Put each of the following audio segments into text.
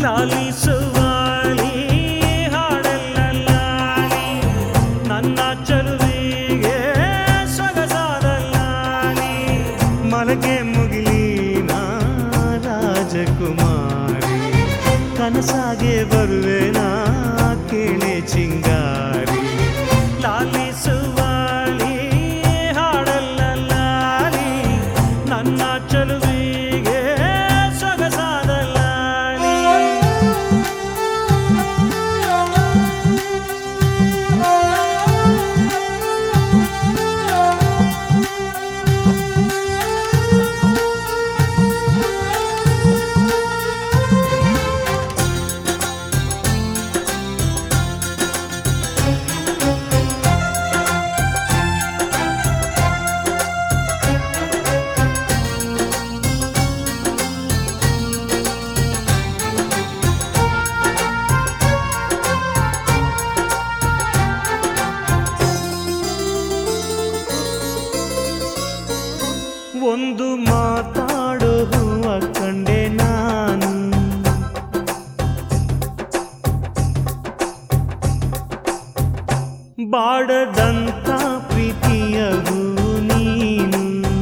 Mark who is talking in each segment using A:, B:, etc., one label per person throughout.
A: ಲಾಲಿಸುವಾಲಿ ಹಾಡೆಲ್ಲ ಲಾಲಿ ನನ್ನ ಚಲುವಿಗೆ ಸೊಗಸಾದ ಲಾಲಿ ಮಲಗೆ ಮುಗಿಲಿನ ರಾಜಕುಮಾರಿ ಕನಸಾಗೆ ಬರುವೆನಾ ಕೇಳೆ ಚಿಂಗಾರಿ ಲಾಲಿಸುವಾಲಿ ಹಾಡೆಲ್ಲ ಲಾಲಿ ನನ್ನ ಚಲುವಿಗೆ ಸೊಗಸಾದ ಲಾಲಿ ಒಂದು ಮಾತಾಡೋ ಹೂವ ಕಂಡೆ ನಾನು ಬಾಡದಂತ ಪ್ರೀತಿಯ ಹೂ ನೀನು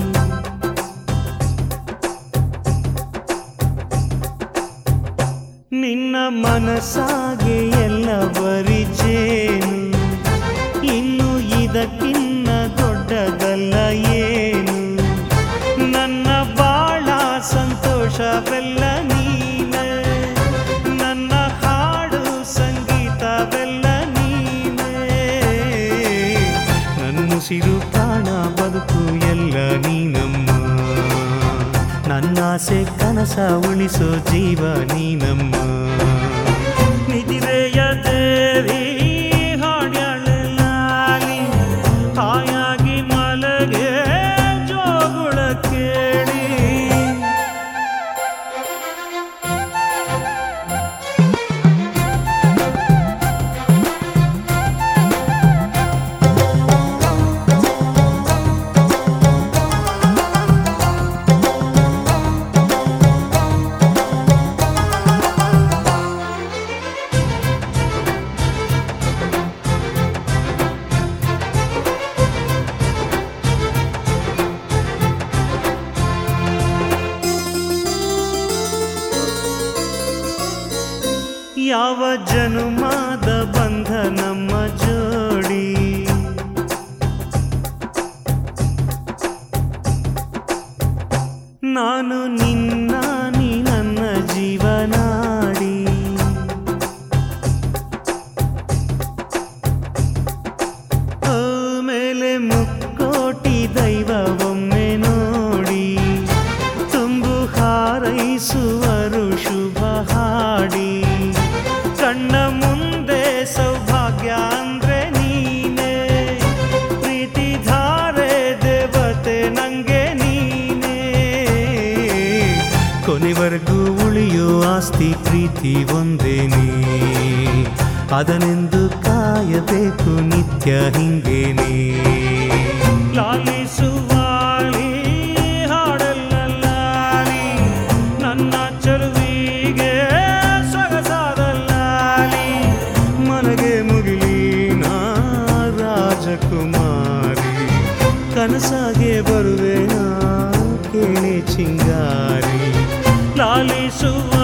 A: ನಿನ್ನ ಮನಸ್ಸಾಗೆ ಎಲ್ಲ ಬರಿಜೇನು ಇನ್ನು ಇದಕ್ಕಿನ್ನ ದೊಡ್ಡದಲ್ಲ ಏನು ನನ್ನ ಬಾಳ ಸಂತೋಷವೆಲ್ಲ ನೀನೆ ನನ್ನ ಹಾಡು ಸಂಗೀತವೆಲ್ಲ ನೀನೆ ನನ್ನುಸಿರು ಪ್ರಾಣ ಬದುಕು ಎಲ್ಲ ನೀನಮ್ಮ ನನ್ನಾಸೆ ಕನಸ ಉಳಿಸೋ ಜೀವ ನೀನಮ್ಮ ನಿಧಿರೆಯ ದೇವಿ ಹಾಡ್ಯಾಳೆ ಲಾಲಿ ಹಾಯಾಗಿ ಮಲಗೆ ಜೋಗುಳ ಕೇಳಿ ಯಾವ ಜನುಮಾದ ಬಂಧ ನಮ್ಮ ಜೋಡಿ ನಾನು ನಿನ್ನ ನೀ ನನ್ನ ಜೀವನಾಡಿ ಮೇಲೆ ಮುಕ್ಕೋಟಿ ದೈವ ಒಮ್ಮೆ ನೋಡಿ ತುಂಬು ಹಾರೈಸುವರು ಶುಭ ಹಾಡಿ ಕಣ್ಣ ಮುಂದೆ ಸೌಭಾಗ್ಯ ಅಂದ್ರೆ ನೀನೆ ಪ್ರೀತಿ ಧಾರೆ ದೇವತೆ ನಂಗೆ ನೀನೆ ಕೊನೆವರೆಗೂ ಉಳಿಯೋ ಆಸ್ತಿ ಪ್ರೀತಿ ಒಂದೇನೆ ಅದನೆಂದು ಕಾಯಬೇಕು ನಿತ್ಯ ಹಿಂಗೇನೆ ಲಾಲಿಸುವಾಲಿ ಹಾಡೆಲ್ಲ ಲಾಲಿ ನನ್ನ ಚಲುವಿಗೆ ಸೊಗಸಾದ ಲಾಲಿ ಮನಗೆ ಮುಗಿಲಿನ ರಾಜಕುಮಾರಿ ಕನಸಾಗೆ ಬರುವೆನಾ ಕೇಳೆ ಚಿಂಗಾರಿ ಲಾಲಿಸುವ